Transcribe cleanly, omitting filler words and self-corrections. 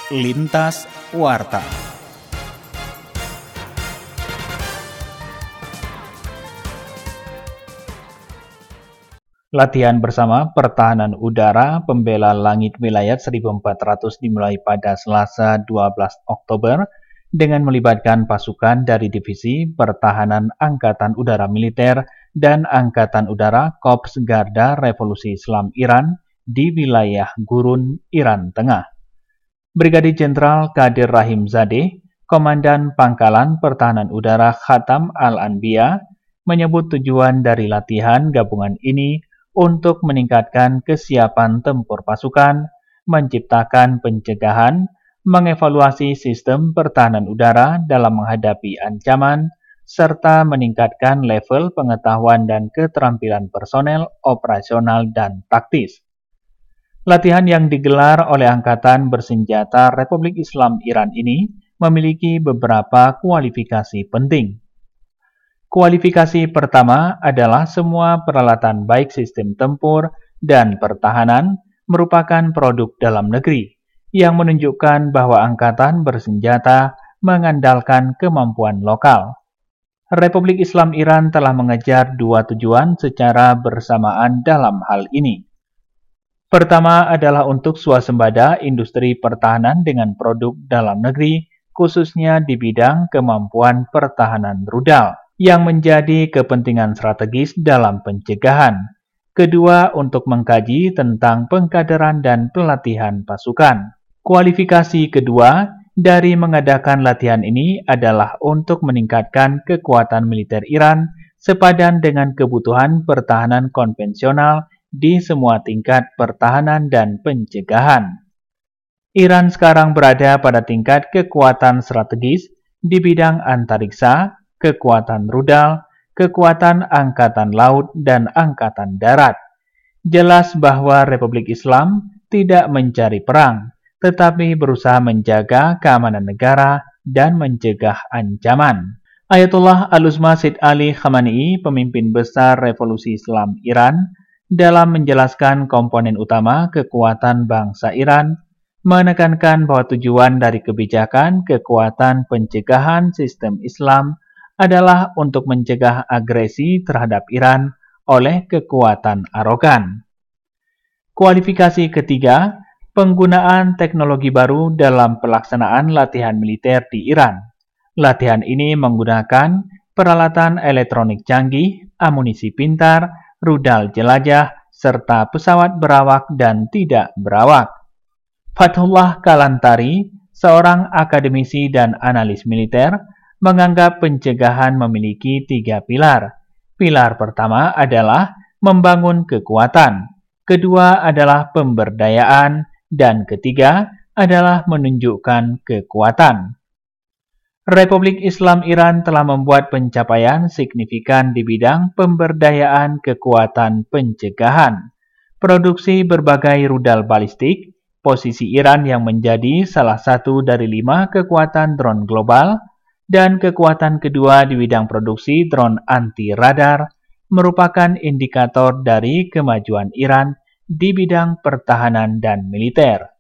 Lintas Warta. Latihan bersama Pertahanan Udara Pembela Langit Wilayah 1400 dimulai pada Selasa 12 Oktober dengan melibatkan pasukan dari Divisi Pertahanan Angkatan Udara Militer dan Angkatan Udara Korps Garda Revolusi Islam Iran di wilayah Gurun, Iran Tengah. Brigadir Jenderal Qadir Rahim Zadeh, Komandan Pangkalan Pertahanan Udara Khatam Al-Anbiya, menyebut tujuan dari latihan gabungan ini untuk meningkatkan kesiapan tempur pasukan, menciptakan pencegahan, mengevaluasi sistem pertahanan udara dalam menghadapi ancaman, serta meningkatkan level pengetahuan dan keterampilan personel operasional dan taktis. Latihan yang digelar oleh Angkatan Bersenjata Republik Islam Iran ini memiliki beberapa kualifikasi penting. Kualifikasi pertama adalah semua peralatan baik sistem tempur dan pertahanan merupakan produk dalam negeri, yang menunjukkan bahwa Angkatan Bersenjata mengandalkan kemampuan lokal. Republik Islam Iran telah mengejar dua tujuan secara bersamaan dalam hal ini. Pertama adalah untuk swasembada industri pertahanan dengan produk dalam negeri, khususnya di bidang kemampuan pertahanan rudal, yang menjadi kepentingan strategis dalam pencegahan. Kedua, untuk mengkaji tentang pengkaderan dan pelatihan pasukan. Kualifikasi kedua dari mengadakan latihan ini adalah untuk meningkatkan kekuatan militer Iran sepadan dengan kebutuhan pertahanan konvensional di semua tingkat pertahanan dan pencegahan. Iran sekarang berada pada tingkat kekuatan strategis di bidang antariksa, kekuatan rudal, kekuatan angkatan laut, dan angkatan darat. Jelas bahwa Republik Islam tidak mencari perang, tetapi berusaha menjaga keamanan negara dan mencegah ancaman. Ayatullah Al-Uzma Sayyid Ali Khamenei, pemimpin besar Revolusi Islam Iran, dalam menjelaskan komponen utama kekuatan bangsa Iran, menekankan bahwa tujuan dari kebijakan kekuatan pencegahan sistem Islam adalah untuk mencegah agresi terhadap Iran oleh kekuatan arogan. Kualifikasi ketiga, penggunaan teknologi baru dalam pelaksanaan latihan militer di Iran. Latihan ini menggunakan peralatan elektronik canggih, amunisi pintar, rudal jelajah, serta pesawat berawak dan tidak berawak. Fathullah Kalantari, seorang akademisi dan analis militer, menganggap pencegahan memiliki tiga pilar. Pilar pertama adalah membangun kekuatan, kedua adalah pemberdayaan, dan ketiga adalah menunjukkan kekuatan. Republik Islam Iran telah membuat pencapaian signifikan di bidang pemberdayaan kekuatan pencegahan, produksi berbagai rudal balistik, posisi Iran yang menjadi salah satu dari 5 kekuatan drone global, dan kekuatan kedua di bidang produksi drone anti-radar merupakan indikator dari kemajuan Iran di bidang pertahanan dan militer.